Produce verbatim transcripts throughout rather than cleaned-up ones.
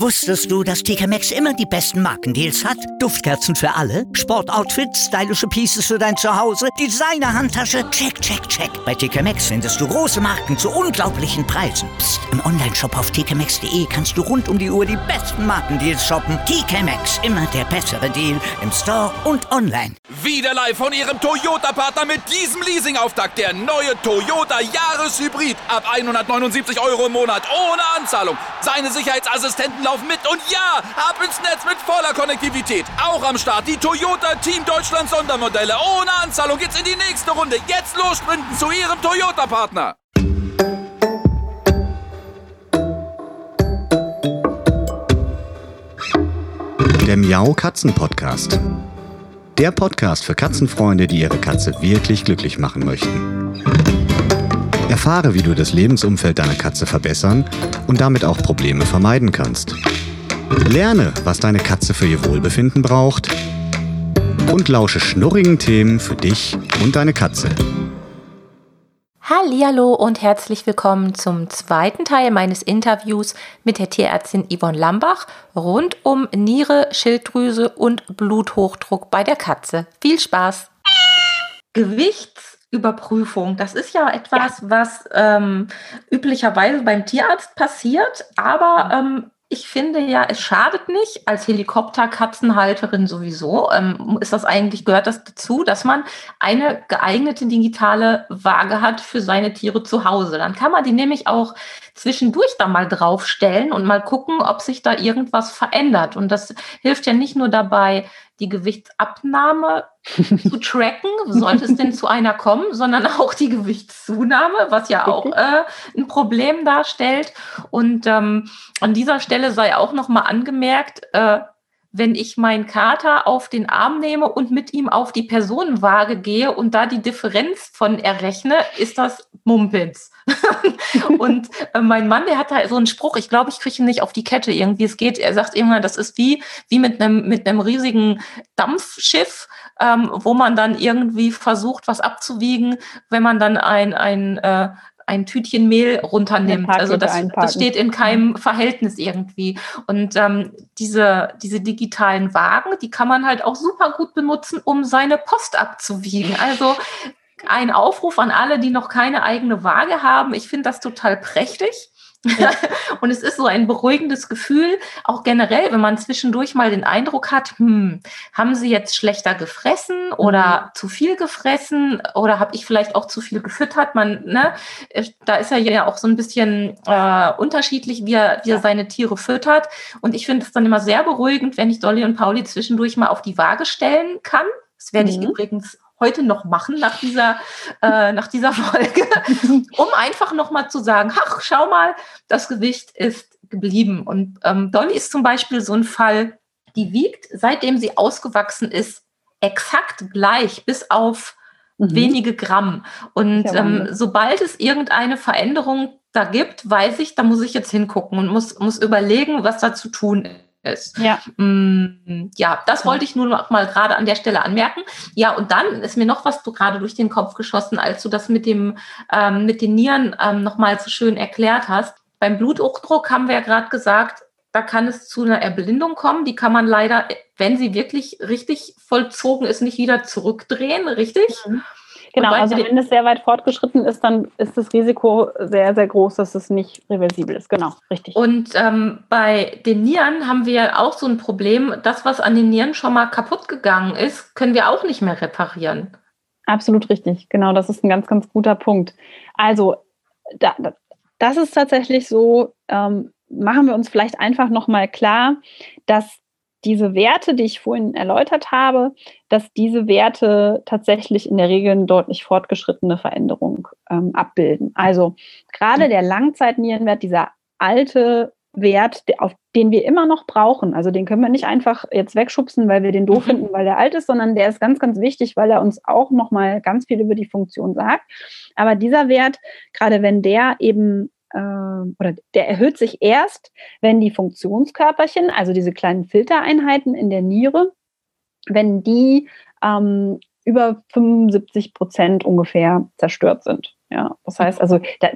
Wusstest du, dass T K Maxx immer die besten Markendeals hat? Duftkerzen für alle, Sportoutfits, stylische Pieces für dein Zuhause, Designer-Handtasche, check, check, check. Bei T K Maxx findest du große Marken zu unglaublichen Preisen. Psst. Im Onlineshop auf t k maxx punkt d e kannst du rund um die Uhr die besten Markendeals shoppen. T K Maxx, immer der bessere Deal im Store und online. Wieder live von Ihrem Toyota-Partner mit diesem Leasing-Auftakt. Der neue Toyota Jahreshybrid. Ab hundertneunundsiebzig Euro im Monat ohne Anzahlung. Seine Sicherheitsassistenten laufen mit und ja, ab ins Netz mit voller Konnektivität. Auch am Start die Toyota Team Deutschland Sondermodelle. Ohne Anzahlung geht's in die nächste Runde. Jetzt los sprinten zu Ihrem Toyota-Partner. Der Miau Katzen Podcast. Der Podcast für Katzenfreunde, die ihre Katze wirklich glücklich machen möchten. Erfahre, wie du das Lebensumfeld deiner Katze verbessern und damit auch Probleme vermeiden kannst. Lerne, was deine Katze für ihr Wohlbefinden braucht und lausche schnurrigen Themen für dich und deine Katze. Hallihallo und herzlich willkommen zum zweiten Teil meines Interviews mit der Tierärztin Yvonne Lambach rund um Niere, Schilddrüse und Bluthochdruck bei der Katze. Viel Spaß! Gewichtsüberprüfung, das ist ja etwas, ja. was ähm, üblicherweise beim Tierarzt passiert, aber ähm, ich finde ja, es schadet nicht, als Helikopterkatzenhalterin sowieso, ähm, ist das eigentlich, gehört das dazu, dass man eine geeignete digitale Waage hat für seine Tiere zu Hause. Dann kann man die nämlich auch zwischendurch da mal draufstellen und mal gucken, ob sich da irgendwas verändert. Und das hilft ja nicht nur dabei, die Gewichtsabnahme zu tracken, sollte es denn zu einer kommen, sondern auch die Gewichtszunahme, was ja auch äh, ein Problem darstellt. Und ähm, an dieser Stelle sei auch nochmal angemerkt, äh, wenn ich meinen Kater auf den Arm nehme und mit ihm auf die Personenwaage gehe und da die Differenz von errechne, ist das Mumpitz. Und äh, mein Mann, der hat da so einen Spruch, ich glaube, ich kriege ihn nicht auf die Kette irgendwie. Es geht, er sagt irgendwann, das ist wie, wie mit einem mit einem riesigen Dampfschiff, ähm, wo man dann irgendwie versucht, was abzuwiegen, wenn man dann ein, ein äh, ein Tütchen Mehl runternimmt. Also das, das steht in keinem Verhältnis irgendwie. Und ähm, diese, diese digitalen Wagen, die kann man halt auch super gut benutzen, um seine Post abzuwiegen. Also ein Aufruf an alle, die noch keine eigene Waage haben. Ich finde das total prächtig. Ja. Und es ist so ein beruhigendes Gefühl, auch generell, wenn man zwischendurch mal den Eindruck hat, hm, haben sie jetzt schlechter gefressen oder mhm. zu viel gefressen oder habe ich vielleicht auch zu viel gefüttert? Man, ne, da ist er ja auch so ein bisschen äh, unterschiedlich, wie er, wie er seine Tiere füttert. Und ich finde es dann immer sehr beruhigend, wenn ich Dolly und Pauli zwischendurch mal auf die Waage stellen kann. Das werde ich mhm. übrigens heute noch machen nach dieser, äh, nach dieser Folge, um einfach nochmal zu sagen, ach, schau mal, das Gewicht ist geblieben. Und ähm, Dolly ist zum Beispiel so ein Fall, die wiegt, seitdem sie ausgewachsen ist, exakt gleich, bis auf mhm. wenige Gramm. Und ja, ähm, sobald es irgendeine Veränderung da gibt, weiß ich, da muss ich jetzt hingucken und muss, muss überlegen, was da zu tun ist. Ist. Ja. Mm, ja, das wollte ich nur noch mal gerade an der Stelle anmerken. Ja, und dann ist mir noch was gerade durch den Kopf geschossen, als du das mit dem ähm, mit den Nieren ähm, noch mal so schön erklärt hast. Beim Bluthochdruck haben wir ja gerade gesagt, da kann es zu einer Erblindung kommen. Die kann man leider, wenn sie wirklich richtig vollzogen ist, nicht wieder zurückdrehen, richtig? Mhm. Genau, also wenn es sehr weit fortgeschritten ist, dann ist das Risiko sehr, sehr groß, dass es nicht reversibel ist. Genau, richtig. Und ähm, bei den Nieren haben wir auch so ein Problem. Das, was an den Nieren schon mal kaputt gegangen ist, können wir auch nicht mehr reparieren. Absolut richtig. Genau, das ist ein ganz, ganz guter Punkt. Also, da, das ist tatsächlich so, ähm, machen wir uns vielleicht einfach nochmal klar, dass diese Werte, die ich vorhin erläutert habe, dass diese Werte tatsächlich in der Regel eine deutlich fortgeschrittene Veränderung ähm, abbilden. Also gerade der Langzeitnierenwert, dieser alte Wert, auf den wir immer noch brauchen, also den können wir nicht einfach jetzt wegschubsen, weil wir den doof finden, weil der alt ist, sondern der ist ganz, ganz wichtig, weil er uns auch nochmal ganz viel über die Funktion sagt. Aber dieser Wert, gerade wenn der eben oder der erhöht sich erst, wenn die Funktionskörperchen, also diese kleinen Filtereinheiten in der Niere, wenn die ähm, über fünfundsiebzig Prozent ungefähr zerstört sind. Ja, das heißt also, da, da,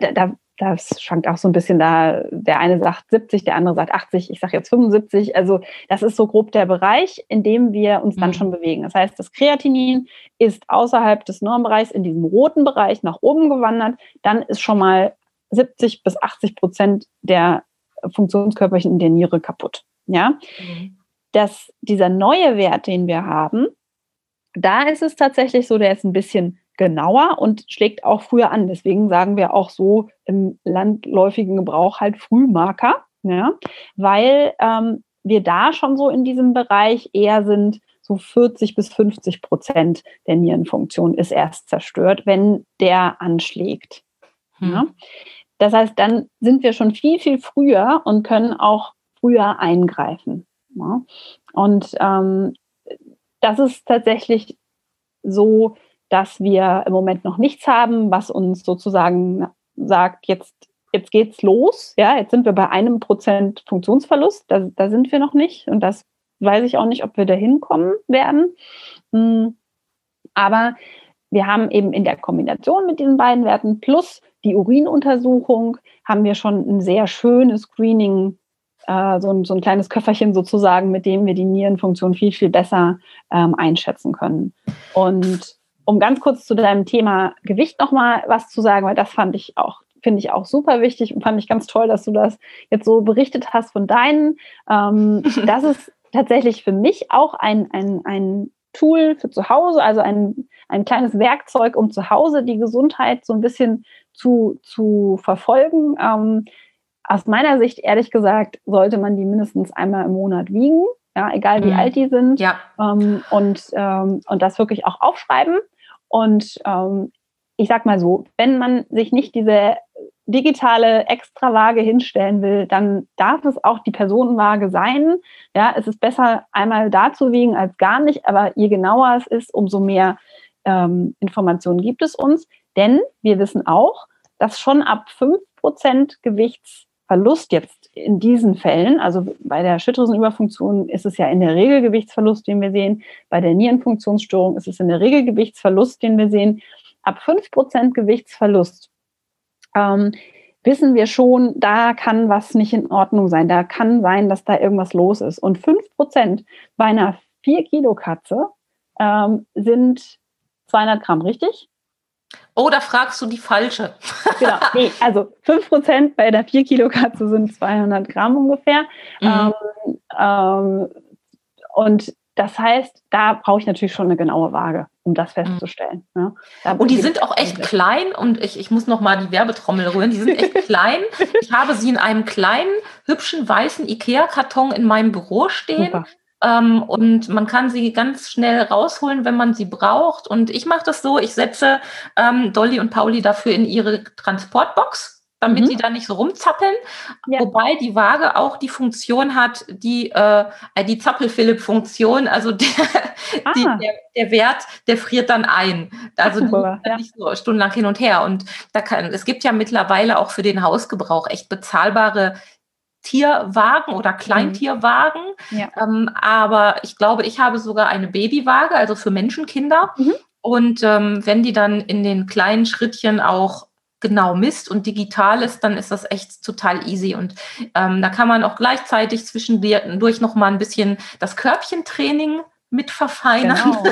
das schwankt auch so ein bisschen da. Der eine sagt siebzig, der andere sagt achtzig, ich sage jetzt fünfundsiebzig. Also das ist so grob der Bereich, in dem wir uns dann mhm. schon bewegen. Das heißt, das Kreatinin ist außerhalb des Normbereichs in diesem roten Bereich nach oben gewandert. Dann ist schon mal siebzig bis achtzig Prozent der Funktionskörperchen in der Niere kaputt. Ja? Mhm. Das, dieser neue Wert, den wir haben, da ist es tatsächlich so, der ist ein bisschen genauer und schlägt auch früher an. Deswegen sagen wir auch so im landläufigen Gebrauch halt Frühmarker, ja, weil ähm, wir da schon so in diesem Bereich eher sind, so vierzig bis fünfzig Prozent der Nierenfunktion ist erst zerstört, wenn der anschlägt. Hm. Ja. Das heißt, dann sind wir schon viel, viel früher und können auch früher eingreifen. Ja. Und ähm, das ist tatsächlich so, dass wir im Moment noch nichts haben, was uns sozusagen sagt, jetzt, jetzt geht's los. Ja, jetzt sind wir bei einem Prozent Funktionsverlust. Da, da sind wir noch nicht. Und das weiß ich auch nicht, ob wir da hinkommen werden. Aber wir haben eben in der Kombination mit diesen beiden Werten plus die Urinuntersuchung haben wir schon ein sehr schönes Screening, äh, so, ein, so ein kleines Köfferchen sozusagen, mit dem wir die Nierenfunktion viel, viel besser ähm, einschätzen können. Und um ganz kurz zu deinem Thema Gewicht nochmal was zu sagen, weil das fand ich auch, finde ich auch super wichtig und fand ich ganz toll, dass du das jetzt so berichtet hast von deinen. Ähm, das ist tatsächlich für mich auch ein, ein, ein Tool für zu Hause, also ein, ein kleines Werkzeug, um zu Hause die Gesundheit so ein bisschen zu, zu verfolgen. Ähm, aus meiner Sicht, ehrlich gesagt, sollte man die mindestens einmal im Monat wiegen, ja, egal wie mhm. alt die sind, ja. ähm, und, ähm, und das wirklich auch aufschreiben. Und ähm, ich sag mal so, wenn man sich nicht diese digitale Extrawaage hinstellen will, dann darf es auch die Personenwaage sein. Ja, es ist besser, einmal da zu wiegen als gar nicht, aber je genauer es ist, umso mehr ähm, Informationen gibt es uns. Denn wir wissen auch, dass schon ab fünf Prozent Gewichtsverlust jetzt in diesen Fällen, also bei der Schilddrüsenüberfunktion ist es ja in der Regel Gewichtsverlust, den wir sehen, bei der Nierenfunktionsstörung ist es in der Regel Gewichtsverlust, den wir sehen. Ab fünf Prozent Gewichtsverlust ähm, wissen wir schon, da kann was nicht in Ordnung sein, da kann sein, dass da irgendwas los ist. Und fünf Prozent bei einer vier Kilo Katze ähm, sind zweihundert Gramm, richtig? Oh, da fragst du die falsche. Genau, nee, also fünf Prozent bei der vier Kilo Katze sind zweihundert Gramm ungefähr. Mhm. Ähm, ähm, und das heißt, da brauche ich natürlich schon eine genaue Waage, um das festzustellen. Mhm. Ja. Und die sind auch echt klein und ich, ich muss noch mal die Werbetrommel rühren, die sind echt klein. Ich habe sie in einem kleinen, hübschen, weißen Ikea-Karton in meinem Büro stehen. Super. Ähm, und man kann sie ganz schnell rausholen, wenn man sie braucht. Und ich mache das so, ich setze ähm, Dolly und Pauli dafür in ihre Transportbox, damit mhm. die da nicht so rumzappeln. Ja. Wobei die Waage auch die Funktion hat, die, äh, die Zappel-Philipp-Funktion, also der, ah. die, der, der Wert, der friert dann ein. Also die ja. dann nicht so stundenlang hin und her. Und da kann, es gibt ja mittlerweile auch für den Hausgebrauch echt bezahlbare Tierwagen oder Kleintierwagen. Ja. Ähm, aber ich glaube, ich habe sogar eine Babywaage, also für Menschenkinder. Mhm. Und ähm, wenn die dann in den kleinen Schrittchen auch genau misst und digital ist, dann ist das echt total easy. Und ähm, da kann man auch gleichzeitig zwischendurch noch mal ein bisschen das Körbchentraining mit verfeinern. Genau.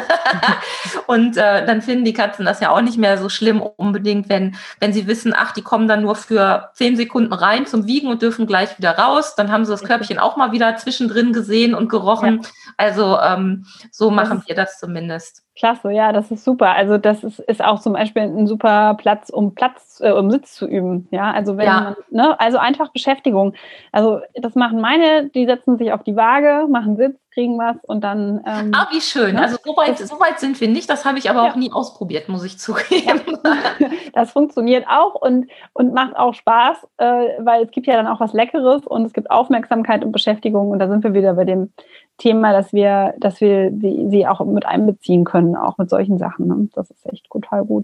Und äh, dann finden die Katzen das ja auch nicht mehr so schlimm unbedingt, wenn, wenn sie wissen, ach, die kommen dann nur für zehn Sekunden rein zum Wiegen und dürfen gleich wieder raus. Dann haben sie das Körbchen auch mal wieder zwischendrin gesehen und gerochen. Ja. Also ähm, so machen wir das zumindest. Klasse, ja, das ist super. Also das ist, ist auch zum Beispiel ein super Platz, um Platz, äh, um Sitz zu üben. Ja, also wenn ja. man, ne, also einfach Beschäftigung. Also das machen meine, die setzen sich auf die Waage, machen Sitz, kriegen was und dann. Ähm, ah, wie schön. Ne? Also so weit, so weit sind wir nicht. Das habe ich aber ja. auch nie ausprobiert, muss ich zugeben. Ja. Das funktioniert auch und, und macht auch Spaß, äh, weil es gibt ja dann auch was Leckeres und es gibt Aufmerksamkeit und Beschäftigung und da sind wir wieder bei dem Thema, dass wir, dass wir sie, sie auch mit einbeziehen können, auch mit solchen Sachen. Ne? Das ist echt total gut.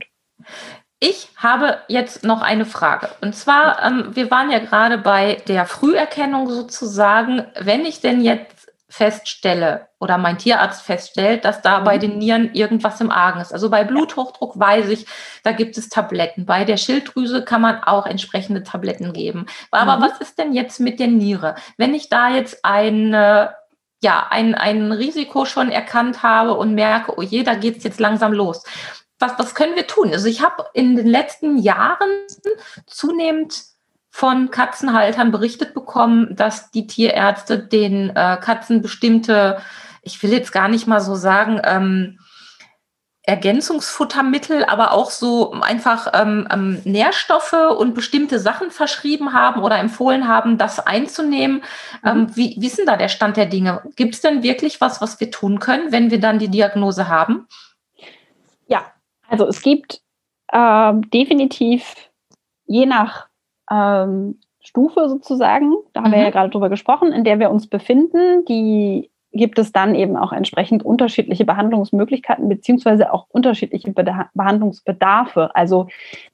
Ich habe jetzt noch eine Frage. Und zwar, ähm, wir waren ja gerade bei der Früherkennung sozusagen. Wenn ich denn jetzt feststelle oder mein Tierarzt feststellt, dass da mhm. bei den Nieren irgendwas im Argen ist. Also bei Bluthochdruck weiß ich, da gibt es Tabletten. Bei der Schilddrüse kann man auch entsprechende Tabletten geben. Aber mhm. was ist denn jetzt mit der Niere? Wenn ich da jetzt eine ja, ein, ein Risiko schon erkannt habe und merke, oh je, da geht es jetzt langsam los. Was, was können wir tun? Also ich habe in den letzten Jahren zunehmend von Katzenhaltern berichtet bekommen, dass die Tierärzte den äh, Katzen bestimmte, ich will jetzt gar nicht mal so sagen, ähm, Ergänzungsfuttermittel, aber auch so einfach ähm, ähm, Nährstoffe und bestimmte Sachen verschrieben haben oder empfohlen haben, das einzunehmen. Mhm. Ähm, wie, wie ist denn da der Stand der Dinge? Gibt es denn wirklich was, was wir tun können, wenn wir dann die Diagnose haben? Ja, also es gibt äh, definitiv je nach ähm, Stufe sozusagen, da haben mhm. wir ja gerade drüber gesprochen, in der wir uns befinden, die gibt es dann eben auch entsprechend unterschiedliche Behandlungsmöglichkeiten beziehungsweise auch unterschiedliche Beda- Behandlungsbedarfe. Also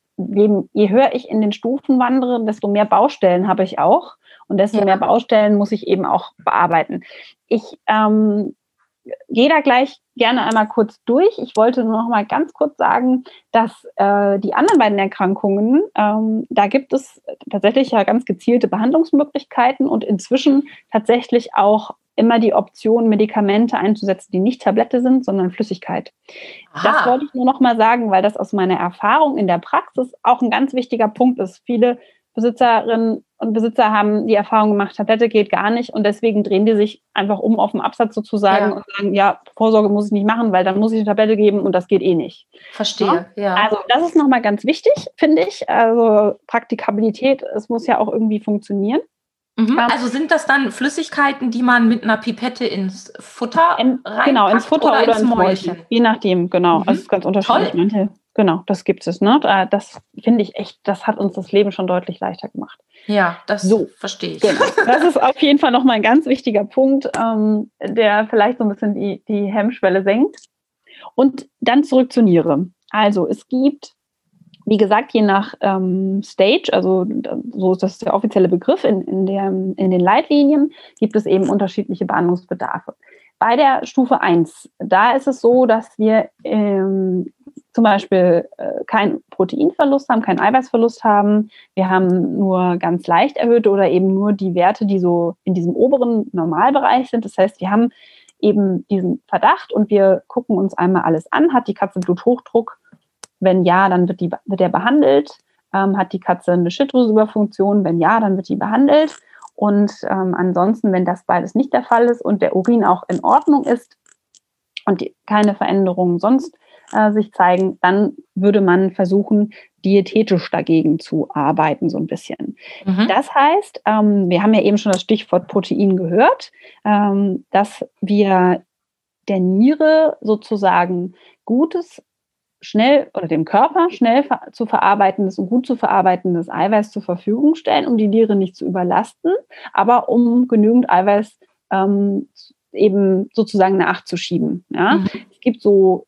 je, je höher ich in den Stufen wandere, desto mehr Baustellen habe ich auch und desto ja. mehr Baustellen muss ich eben auch bearbeiten. Ich ähm, gehe da gleich gerne einmal kurz durch. Ich wollte nur noch mal ganz kurz sagen, dass äh, die anderen beiden Erkrankungen, ähm, da gibt es tatsächlich ja ganz gezielte Behandlungsmöglichkeiten und inzwischen tatsächlich auch immer die Option, Medikamente einzusetzen, die nicht Tablette sind, sondern Flüssigkeit. Aha. Das wollte ich nur noch mal sagen, weil das aus meiner Erfahrung in der Praxis auch ein ganz wichtiger Punkt ist. Viele Besitzerinnen und Besitzer haben die Erfahrung gemacht, Tablette geht gar nicht und deswegen drehen die sich einfach um auf den Absatz sozusagen ja. und sagen, ja, Vorsorge muss ich nicht machen, weil dann muss ich eine Tablette geben und das geht eh nicht. Verstehe, ja. ja. Also das ist nochmal ganz wichtig, finde ich. Also Praktikabilität, es muss ja auch irgendwie funktionieren. Mhm. Also sind das dann Flüssigkeiten, die man mit einer Pipette ins Futter in, reinpackt genau, ins Futter oder, oder ins Mäulchen? Je nachdem, genau. Mhm. Also es ist ganz unterschiedlich. Manche, genau, das gibt es. Ne? Das finde ich echt, das hat uns das Leben schon deutlich leichter gemacht. Ja, das so, verstehe ich. Genau. Das ist auf jeden Fall nochmal ein ganz wichtiger Punkt, ähm, der vielleicht so ein bisschen die, die Hemmschwelle senkt. Und dann zurück zur Niere. Also es gibt, wie gesagt, je nach ähm, Stage, also so ist das der offizielle Begriff in, in, der, in den Leitlinien, gibt es eben unterschiedliche Behandlungsbedarfe. Bei der Stufe eins, da ist es so, dass wir ähm, zum Beispiel äh, keinen Proteinverlust haben, keinen Eiweißverlust haben. Wir haben nur ganz leicht erhöhte oder eben nur die Werte, die so in diesem oberen Normalbereich sind. Das heißt, wir haben eben diesen Verdacht und wir gucken uns einmal alles an. Hat die Katze Bluthochdruck? Wenn ja, dann wird, die, wird der behandelt. Ähm, hat die Katze eine Schilddrüsenüberfunktion? Wenn ja, dann wird die behandelt. Und ähm, ansonsten, wenn das beides nicht der Fall ist und der Urin auch in Ordnung ist und die, keine Veränderungen sonst äh, sich zeigen, dann würde man versuchen, diätetisch dagegen zu arbeiten, so ein bisschen. Mhm. Das heißt, ähm, wir haben ja eben schon das Stichwort Protein gehört, ähm, dass wir der Niere sozusagen gutes, schnell oder dem Körper schnell ver- zu verarbeitendes und gut zu verarbeitendes Eiweiß zur Verfügung stellen, um die Niere nicht zu überlasten, aber um genügend Eiweiß ähm, eben sozusagen nachzuschieben. Ja? Mhm. Es gibt so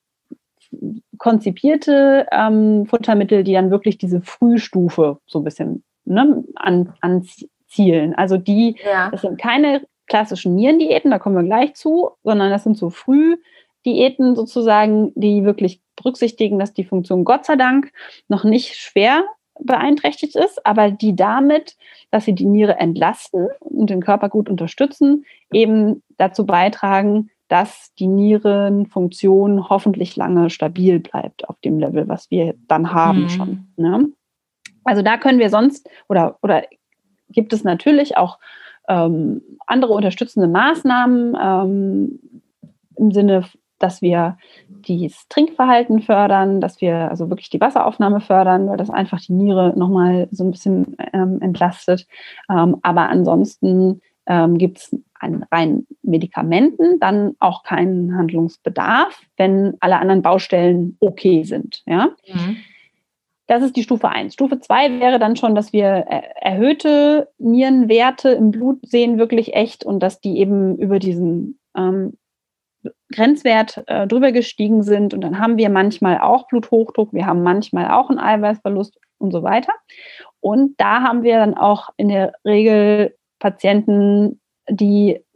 konzipierte ähm, Futtermittel, die dann wirklich diese Frühstufe so ein bisschen ne, an, anzielen. Also die, ja. das sind keine klassischen Nierendiäten, da kommen wir gleich zu, sondern das sind so Frühdiäten sozusagen, die wirklich berücksichtigen, dass die Funktion Gott sei Dank noch nicht schwer beeinträchtigt ist, aber die damit, dass sie die Niere entlasten und den Körper gut unterstützen, eben dazu beitragen, dass die Nierenfunktion hoffentlich lange stabil bleibt auf dem Level, was wir dann haben mhm. schon. Ne? Also da können wir sonst, oder, oder gibt es natürlich auch ähm, andere unterstützende Maßnahmen ähm, im Sinne, dass wir das Trinkverhalten fördern, dass wir also wirklich die Wasseraufnahme fördern, weil das einfach die Niere nochmal so ein bisschen ähm, entlastet. Ähm, aber ansonsten ähm, gibt es an rein Medikamenten dann auch keinen Handlungsbedarf, wenn alle anderen Baustellen okay sind. Ja? Mhm. Das ist die Stufe eins. Stufe zwei wäre dann schon, dass wir erhöhte Nierenwerte im Blut sehen, wirklich echt, und dass die eben über diesen ähm, Grenzwert äh, drüber gestiegen sind. Und dann haben wir manchmal auch Bluthochdruck, wir haben manchmal auch einen Eiweißverlust und so weiter. Und da haben wir dann auch in der Regel Patienten, die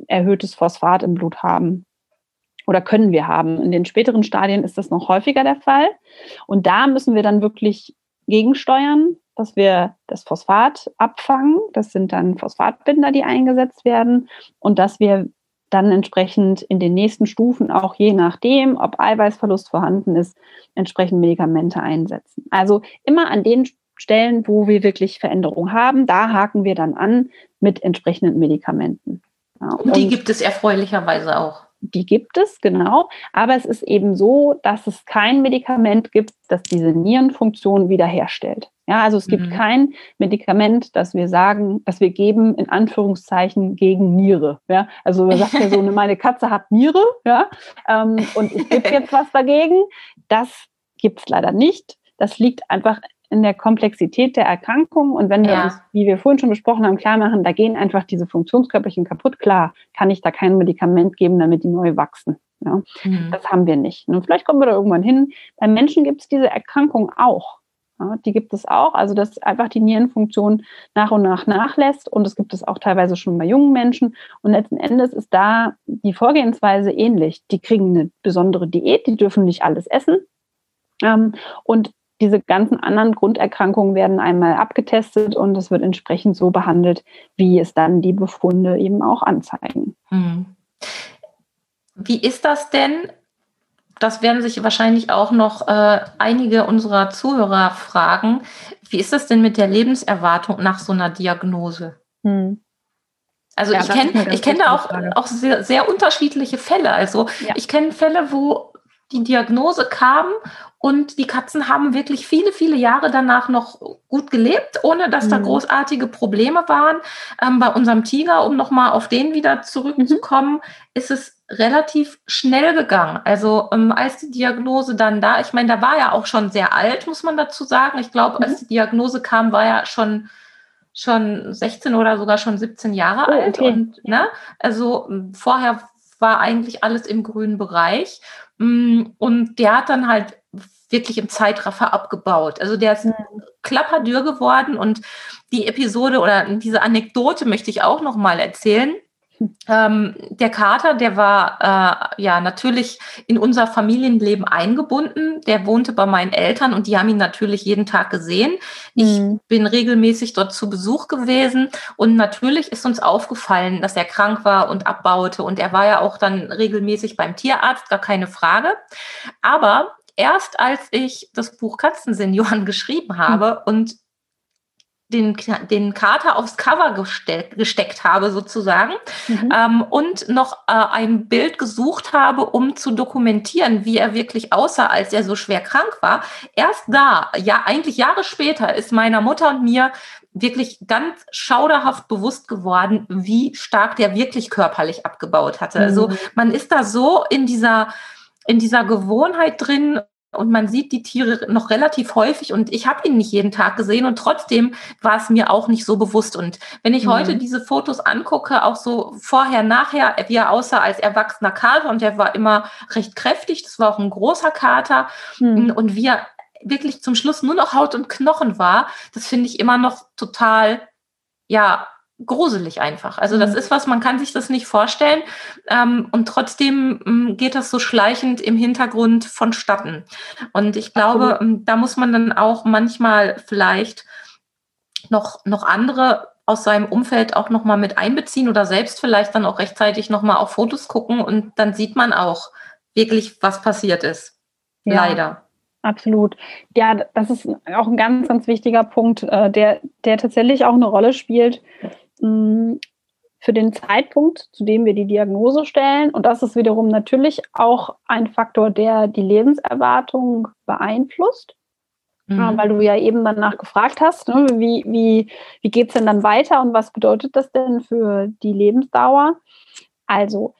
erhöhtes Phosphat im Blut haben. Oder können wir haben. In den späteren Stadien ist das noch häufiger der Fall. Und da müssen wir dann wirklich gegensteuern, dass wir das Phosphat abfangen. Das sind dann Phosphatbinder, die eingesetzt werden. Und dass wir dann entsprechend in den nächsten Stufen, auch je nachdem, ob Eiweißverlust vorhanden ist, entsprechend Medikamente einsetzen. Also immer an den Stellen, wo wir wirklich Veränderungen haben, da haken wir dann an mit entsprechenden Medikamenten. Ja, und, und die gibt es erfreulicherweise auch. Die gibt es, genau. Aber es ist eben so, dass es kein Medikament gibt, das diese Nierenfunktion wiederherstellt. Ja, also es gibt mhm. kein Medikament, das wir sagen, das wir geben, in Anführungszeichen, gegen Niere. Ja, also man sagt ja so, meine Katze hat Niere, ja, ähm, und ich gebe jetzt was dagegen. Das gibt es leider nicht. Das liegt einfach in der Komplexität der Erkrankung. Und wenn wir ja. uns, wie wir vorhin schon besprochen haben, klar machen, da gehen einfach diese Funktionskörperchen kaputt, klar, kann ich da kein Medikament geben, damit die neu wachsen. Ja, mhm. Das haben wir nicht. Und vielleicht kommen wir da irgendwann hin. Bei Menschen gibt es diese Erkrankung auch. Ja, die gibt es auch, also dass einfach die Nierenfunktion nach und nach nachlässt, und es gibt es auch teilweise schon bei jungen Menschen, und letzten Endes ist da die Vorgehensweise ähnlich. Die kriegen eine besondere Diät, die dürfen nicht alles essen, ähm, und diese ganzen anderen Grunderkrankungen werden einmal abgetestet und es wird entsprechend so behandelt, wie es dann die Befunde eben auch anzeigen. Hm. Wie ist das denn? Das werden sich wahrscheinlich auch noch äh, einige unserer Zuhörer fragen. Wie ist das denn mit der Lebenserwartung nach so einer Diagnose? Hm. Also ja, ich kenne ich kenne da auch, auch sehr, sehr unterschiedliche Fälle. Also ja. ich kenne Fälle, wo die Diagnose kam und die Katzen haben wirklich viele, viele Jahre danach noch gut gelebt, ohne dass mhm. da großartige Probleme waren. Ähm, bei unserem Tiger, um nochmal auf den wieder zurückzukommen, mhm. ist es relativ schnell gegangen. Also ähm, als die Diagnose dann da, ich meine, da war er auch schon sehr alt, muss man dazu sagen. Ich glaube, mhm. als die Diagnose kam, war er schon schon sechzehn oder sogar schon siebzehn Jahre oh, alt. Okay. Und, ne, also vorher war eigentlich alles im grünen Bereich. Und der hat dann halt wirklich im Zeitraffer abgebaut. Also der ist mhm. klapperdürr geworden, und die Episode oder diese Anekdote möchte ich auch noch mal erzählen. Mhm. Ähm, der Kater, der war äh, ja natürlich in unser Familienleben eingebunden. Der wohnte bei meinen Eltern und die haben ihn natürlich jeden Tag gesehen. Ich mhm. bin regelmäßig dort zu Besuch gewesen und natürlich ist uns aufgefallen, dass er krank war und abbaute, und er war ja auch dann regelmäßig beim Tierarzt, gar keine Frage. Aber erst als ich das Buch Katzensenioren geschrieben habe mhm. und den, den Kater aufs Cover gesteck, gesteckt habe sozusagen mhm. ähm, und noch äh, ein Bild gesucht habe, um zu dokumentieren, wie er wirklich aussah, als er so schwer krank war. Erst da, ja eigentlich Jahre später, ist meiner Mutter und mir wirklich ganz schauderhaft bewusst geworden, wie stark der wirklich körperlich abgebaut hatte. Mhm. Also man ist da so in dieser, in dieser Gewohnheit drin, und man sieht die Tiere noch relativ häufig, und ich habe ihn nicht jeden Tag gesehen, und trotzdem war es mir auch nicht so bewusst. Und wenn ich mhm. heute diese Fotos angucke, auch so vorher, nachher, wie er aussah als erwachsener Kater, und er war immer recht kräftig, das war auch ein großer Kater, mhm. und wie er wirklich zum Schluss nur noch Haut und Knochen war, das finde ich immer noch total, ja, gruselig einfach. Also das ist was, man kann sich das nicht vorstellen, ähm, und trotzdem ähm, geht das so schleichend im Hintergrund vonstatten. Und ich glaube, ähm, da muss man dann auch manchmal vielleicht noch, noch andere aus seinem Umfeld auch nochmal mit einbeziehen oder selbst vielleicht dann auch rechtzeitig nochmal auf Fotos gucken, und dann sieht man auch wirklich, was passiert ist. Ja. Leider. Absolut. Ja, das ist auch ein ganz, ganz wichtiger Punkt, äh, der, der tatsächlich auch eine Rolle spielt mh, für den Zeitpunkt, zu dem wir die Diagnose stellen. Und das ist wiederum natürlich auch ein Faktor, der die Lebenserwartung beeinflusst, mhm. äh, weil du ja eben danach gefragt hast, ne, wie, wie, wie geht es denn dann weiter und was bedeutet das denn für die Lebensdauer? Also,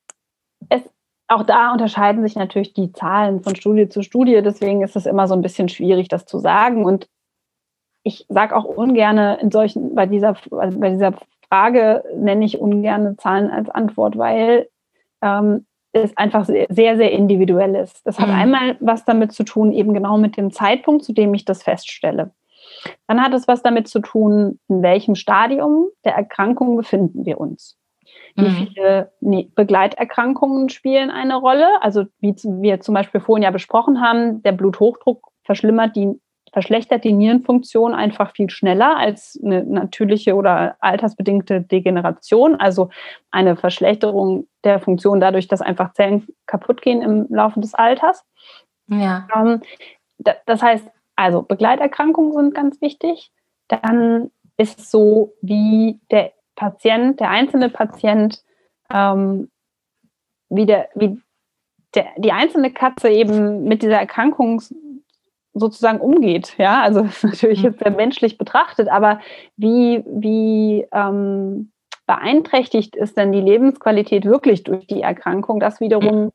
es Auch da unterscheiden sich natürlich die Zahlen von Studie zu Studie, deswegen ist es immer so ein bisschen schwierig, das zu sagen. Und ich sage auch ungern in solchen, bei dieser, also bei dieser Frage nenne ich ungern Zahlen als Antwort, weil ähm, es einfach sehr, sehr, sehr individuell ist. Das hat mhm. einmal was damit zu tun, eben genau mit dem Zeitpunkt, zu dem ich das feststelle. Dann hat es was damit zu tun, in welchem Stadium der Erkrankung befinden wir uns. Wie Mhm. viele nee, Begleiterkrankungen spielen eine Rolle? Also wie z- wir zum Beispiel vorhin ja besprochen haben, der Bluthochdruck verschlimmert die, verschlechtert die Nierenfunktion einfach viel schneller als eine natürliche oder altersbedingte Degeneration. Also eine Verschlechterung der Funktion dadurch, dass einfach Zellen kaputt gehen im Laufe des Alters. Ja. Ähm, da, das heißt, also Begleiterkrankungen sind ganz wichtig. Dann ist es so, wie der Patient, der einzelne Patient, ähm, wie, der, wie der, die einzelne Katze eben mit dieser Erkrankung sozusagen umgeht. Ja, also das ist natürlich jetzt sehr menschlich betrachtet, aber wie, wie ähm, beeinträchtigt ist denn die Lebensqualität wirklich durch die Erkrankung? Das wiederum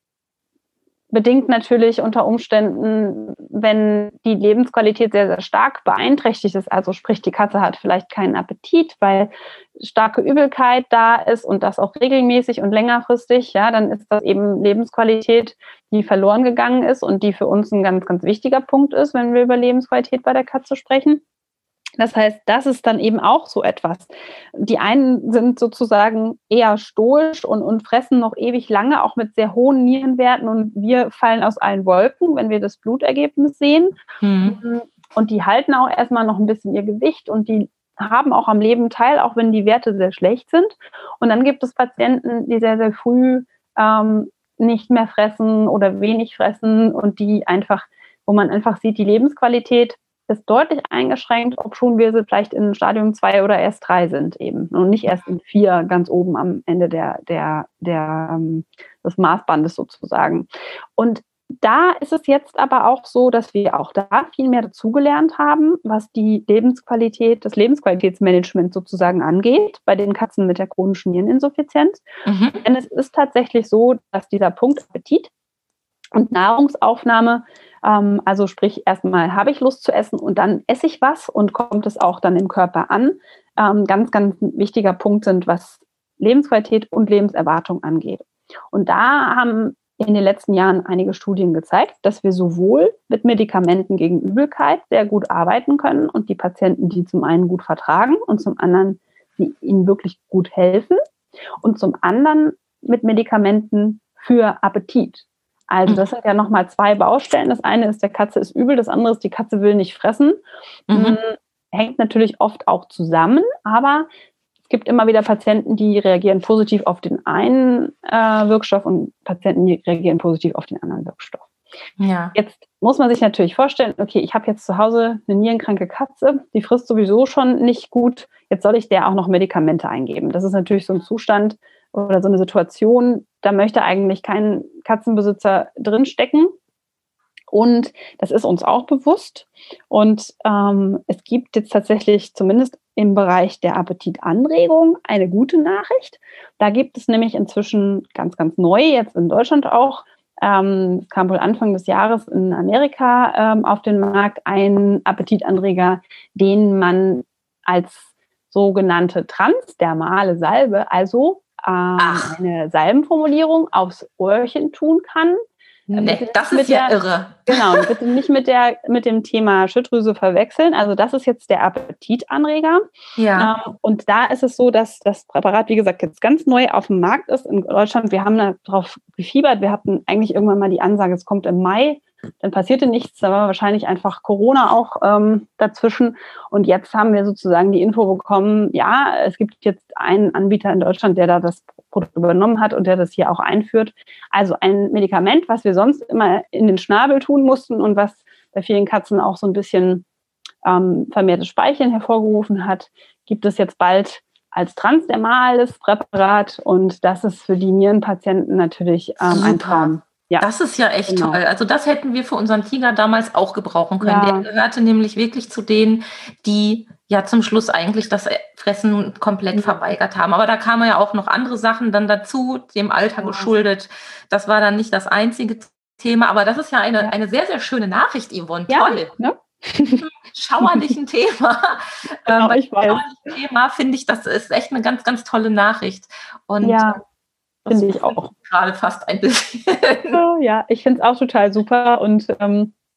bedingt natürlich unter Umständen, wenn die Lebensqualität sehr, sehr stark beeinträchtigt ist, also sprich, die Katze hat vielleicht keinen Appetit, weil starke Übelkeit da ist und das auch regelmäßig und längerfristig, ja, dann ist das eben Lebensqualität, die verloren gegangen ist und die für uns ein ganz, ganz wichtiger Punkt ist, wenn wir über Lebensqualität bei der Katze sprechen. Das heißt, das ist dann eben auch so etwas. Die einen sind sozusagen eher stoisch und, und fressen noch ewig lange, auch mit sehr hohen Nierenwerten. Und wir fallen aus allen Wolken, wenn wir das Blutergebnis sehen. Mhm. Und die halten auch erstmal noch ein bisschen ihr Gewicht und die haben auch am Leben teil, auch wenn die Werte sehr schlecht sind. Und dann gibt es Patienten, die sehr, sehr früh ähm, nicht mehr fressen oder wenig fressen und die einfach, wo man einfach sieht, die Lebensqualität ist deutlich eingeschränkt, ob schon wir vielleicht in Stadium zwei oder erst drei sind eben und nicht erst in vier ganz oben am Ende der, der, der, ähm, des Maßbandes sozusagen. Und da ist es jetzt aber auch so, dass wir auch da viel mehr dazugelernt haben, was die Lebensqualität, das Lebensqualitätsmanagement sozusagen angeht, bei den Katzen mit der chronischen Niereninsuffizienz. Mhm. Denn es ist tatsächlich so, dass dieser Punkt Appetit und Nahrungsaufnahme, ähm, also sprich erstmal habe ich Lust zu essen und dann esse ich was und kommt es auch dann im Körper an, ähm, ganz, ganz wichtiger Punkt sind, was Lebensqualität und Lebenserwartung angeht. Und da haben in den letzten Jahren einige Studien gezeigt, dass wir sowohl mit Medikamenten gegen Übelkeit sehr gut arbeiten können und die Patienten, die zum einen gut vertragen und zum anderen, die ihnen wirklich gut helfen und zum anderen mit Medikamenten für Appetit. Also das sind ja nochmal zwei Baustellen. Das eine ist, der Katze ist übel, das andere ist, die Katze will nicht fressen. Mhm. Hängt natürlich oft auch zusammen, aber es gibt immer wieder Patienten, die reagieren positiv auf den einen äh, Wirkstoff und Patienten, die reagieren positiv auf den anderen Wirkstoff. Ja. Jetzt muss man sich natürlich vorstellen, okay, ich habe jetzt zu Hause eine nierenkranke Katze, die frisst sowieso schon nicht gut, jetzt soll ich der auch noch Medikamente eingeben. Das ist natürlich so ein Zustand oder so eine Situation, da möchte eigentlich kein Katzenbesitzer drinstecken. Und das ist uns auch bewusst. Und ähm, es gibt jetzt tatsächlich zumindest im Bereich der Appetitanregung eine gute Nachricht. Da gibt es nämlich inzwischen ganz, ganz neu, jetzt in Deutschland auch, ähm, kam wohl Anfang des Jahres in Amerika ähm, auf den Markt, ein Appetitanreger, den man als sogenannte transdermale Salbe, also ähm, eine Salbenformulierung aufs Öhrchen tun kann. Nee, das ist ja der, irre. Genau, bitte nicht mit, der, mit dem Thema Schilddrüse verwechseln. Also das ist jetzt der Appetitanreger. Ja. Ähm, und da ist es so, dass das Präparat, wie gesagt, jetzt ganz neu auf dem Markt ist in Deutschland. Wir haben darauf gefiebert. Wir hatten eigentlich irgendwann mal die Ansage, es kommt im Mai. Dann passierte nichts. Da war wahrscheinlich einfach Corona auch ähm, dazwischen. Und jetzt haben wir sozusagen die Info bekommen, ja, es gibt jetzt einen Anbieter in Deutschland, der da das Produkt übernommen hat und der das hier auch einführt. Also ein Medikament, was wir sonst immer in den Schnabel tun mussten und was bei vielen Katzen auch so ein bisschen ähm, vermehrtes Speicheln hervorgerufen hat, gibt es jetzt bald als transdermales Präparat und das ist für die Nierenpatienten natürlich ähm, ein Traum. Ja, das ist ja echt genau. toll. Also das hätten wir für unseren Tiger damals auch gebrauchen können. Ja. Der gehörte nämlich wirklich zu denen, die ja zum Schluss eigentlich das Fressen komplett mhm. verweigert haben. Aber da kamen ja auch noch andere Sachen dann dazu, dem Alter ja. geschuldet. Das war dann nicht das einzige Thema. Aber das ist ja eine, ja. eine sehr, sehr schöne Nachricht, Yvonne. Ja, toll. Ne? Schauerlichen Thema. Genau, ähm, ich weiß. Schauerlichen Thema finde ich, das ist echt eine ganz, ganz tolle Nachricht. Und ja. Finde ich auch. Gerade fast ein bisschen. Ja, ich finde es auch total super. Und ähm,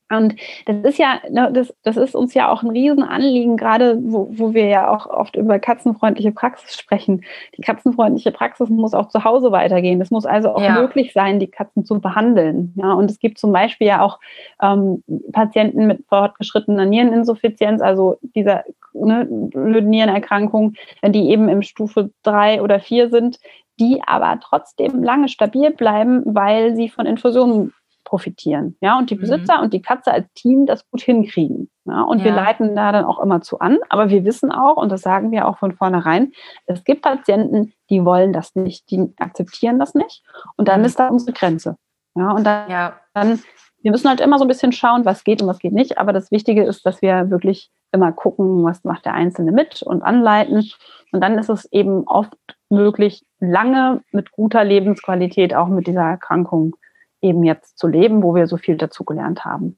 Und das ist ja, das, das ist uns ja auch ein Riesenanliegen, gerade wo, wo wir ja auch oft über katzenfreundliche Praxis sprechen. Die katzenfreundliche Praxis muss auch zu Hause weitergehen. Es muss also auch ja. möglich sein, die Katzen zu behandeln. Ja, und es gibt zum Beispiel ja auch ähm, Patienten mit fortgeschrittener Niereninsuffizienz, also dieser ne, Nierenerkrankung, wenn die eben im Stufe drei oder vier sind, die aber trotzdem lange stabil bleiben, weil sie von Infusionen profitieren, ja, und die Besitzer mhm. und die Katze als Team das gut hinkriegen, ja, und ja. wir leiten da dann auch immer zu an, aber wir wissen auch, und das sagen wir auch von vornherein, es gibt Patienten, die wollen das nicht, die akzeptieren das nicht, und dann mhm. ist da unsere Grenze, ja, und dann, ja. dann, wir müssen halt immer so ein bisschen schauen, was geht und was geht nicht, aber das Wichtige ist, dass wir wirklich immer gucken, was macht der Einzelne mit und anleiten, und dann ist es eben oft möglich, lange mit guter Lebensqualität auch mit dieser Erkrankung eben jetzt zu leben, wo wir so viel dazugelernt haben.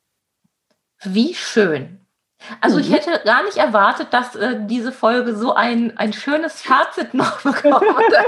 Wie schön. Also mhm. ich hätte gar nicht erwartet, dass äh, diese Folge so ein, ein schönes Fazit noch bekommt.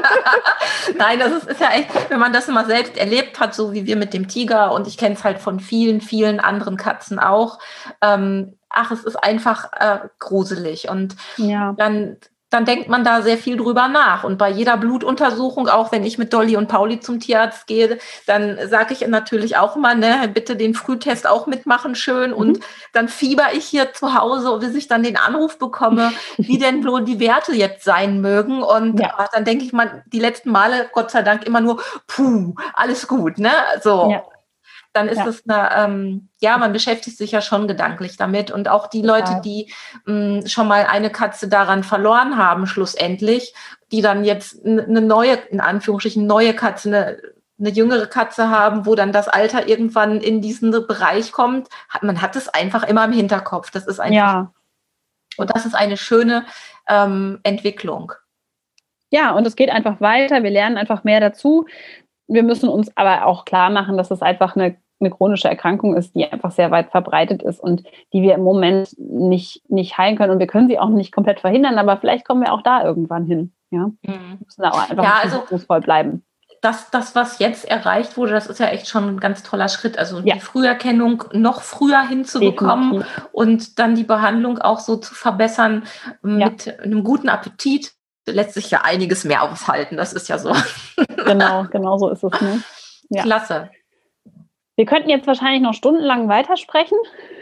Nein, das ist, ist ja echt, wenn man das immer selbst erlebt hat, so wie wir mit dem Tiger, und ich kenne es halt von vielen, vielen anderen Katzen auch. Ähm, ach, es ist einfach äh, gruselig. Und ja. dann dann denkt man da sehr viel drüber nach. Und bei jeder Blutuntersuchung, auch wenn ich mit Dolly und Pauli zum Tierarzt gehe, dann sage ich natürlich auch immer, ne, bitte den Frühtest auch mitmachen, schön. Mhm. Und dann fieber ich hier zu Hause, bis ich dann den Anruf bekomme, wie denn wohl die Werte jetzt sein mögen. Und ja. ach, dann denke ich mal, die letzten Male, Gott sei Dank, immer nur, puh, alles gut, ne? So. Ja. Dann ist ja. es eine, ähm, ja, man beschäftigt sich ja schon gedanklich damit. Und auch die Leute, ja. die mh, schon mal eine Katze daran verloren haben, schlussendlich, die dann jetzt eine neue, in Anführungsstrichen, neue Katze, eine, eine jüngere Katze haben, wo dann das Alter irgendwann in diesen Bereich kommt, hat, man hat es einfach immer im Hinterkopf. Das ist einfach, ja. und das ist eine schöne ähm, Entwicklung. Ja, und es geht einfach weiter. Wir lernen einfach mehr dazu. Wir müssen uns aber auch klar machen, dass es einfach eine, eine chronische Erkrankung ist, die einfach sehr weit verbreitet ist und die wir im Moment nicht, nicht heilen können. Und wir können sie auch nicht komplett verhindern, aber vielleicht kommen wir auch da irgendwann hin. Ja? Mhm. Wir müssen da auch einfach ja, versuchsvoll also, bleiben. Das, das, was jetzt erreicht wurde, das ist ja echt schon ein ganz toller Schritt. Also ja. die Früherkennung noch früher hinzubekommen Definitiv. Und dann die Behandlung auch so zu verbessern mit ja. einem guten Appetit. Lässt sich ja einiges mehr aushalten, das ist ja so. Genau, genau so ist es. Ne? Ja. Klasse. Wir könnten jetzt wahrscheinlich noch stundenlang weitersprechen.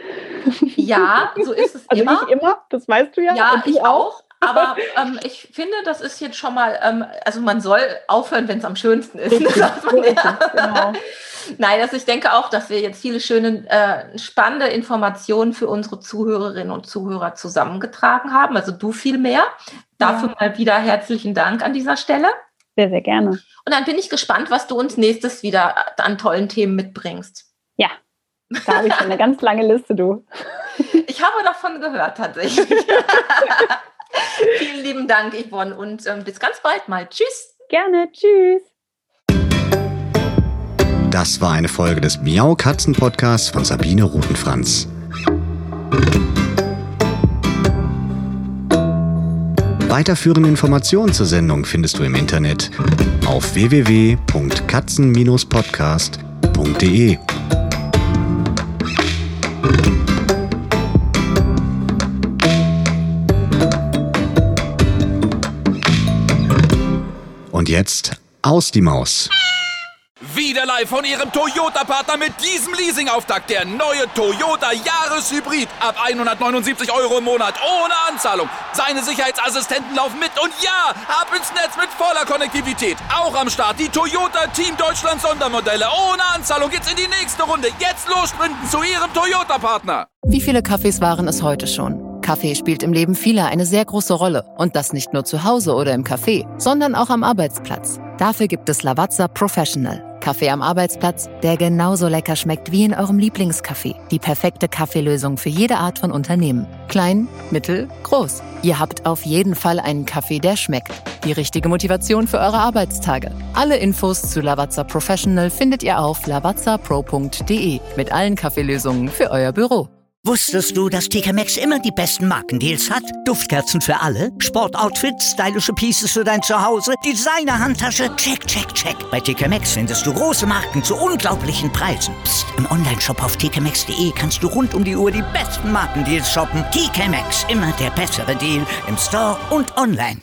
Ja, so ist es also immer. Also nicht immer, das weißt du ja. Ja, ich auch. Aber ähm, ich finde, das ist jetzt schon mal, ähm, also man soll aufhören, wenn es am schönsten ist. Richtig, sagt man ja. Genau. Nein, also ich denke auch, dass wir jetzt viele schöne, äh, spannende Informationen für unsere Zuhörerinnen und Zuhörer zusammengetragen haben. Also du viel mehr. Dafür ja. mal wieder herzlichen Dank an dieser Stelle. Sehr, sehr gerne. Und dann bin ich gespannt, was du uns nächstes wieder an tollen Themen mitbringst. Ja, da habe ich schon eine ganz lange Liste, du. Ich habe davon gehört, tatsächlich. Vielen lieben Dank, Yvonne, und ähm, bis ganz bald mal. Tschüss. Gerne, tschüss. Das war eine Folge des Miau Katzen Podcasts von Sabine Rutenfranz. Weiterführende Informationen zur Sendung findest du im Internet auf w w w punkt katzen Bindestrich podcast punkt de. Und jetzt aus die Maus. Wieder live von Ihrem Toyota-Partner mit diesem Leasing-Auftakt. Der neue Toyota Jahreshybrid. Ab hundertneunundsiebzig Euro im Monat. Ohne Anzahlung. Seine Sicherheitsassistenten laufen mit. Und ja, ab ins Netz mit voller Konnektivität. Auch am Start die Toyota Team Deutschland Sondermodelle. Ohne Anzahlung geht's in die nächste Runde. Jetzt los sprinten zu Ihrem Toyota-Partner. Wie viele Kaffees waren es heute schon? Kaffee spielt im Leben vieler eine sehr große Rolle. Und das nicht nur zu Hause oder im Café, sondern auch am Arbeitsplatz. Dafür gibt es Lavazza Professional. Kaffee am Arbeitsplatz, der genauso lecker schmeckt wie in eurem Lieblingscafé. Die perfekte Kaffeelösung für jede Art von Unternehmen. Klein, mittel, groß. Ihr habt auf jeden Fall einen Kaffee, der schmeckt. Die richtige Motivation für eure Arbeitstage. Alle Infos zu Lavazza Professional findet ihr auf lavazza pro punkt de mit allen Kaffeelösungen für euer Büro. Wusstest du, dass T K Maxx immer die besten Markendeals hat? Duftkerzen für alle, Sportoutfits, stylische Pieces für dein Zuhause, Designer-Handtasche, check, check, check. Bei T K Maxx findest du große Marken zu unglaublichen Preisen. Psst. Im Onlineshop auf t k maxx punkt d e kannst du rund um die Uhr die besten Markendeals shoppen. T K Maxx, immer der bessere Deal im Store und online.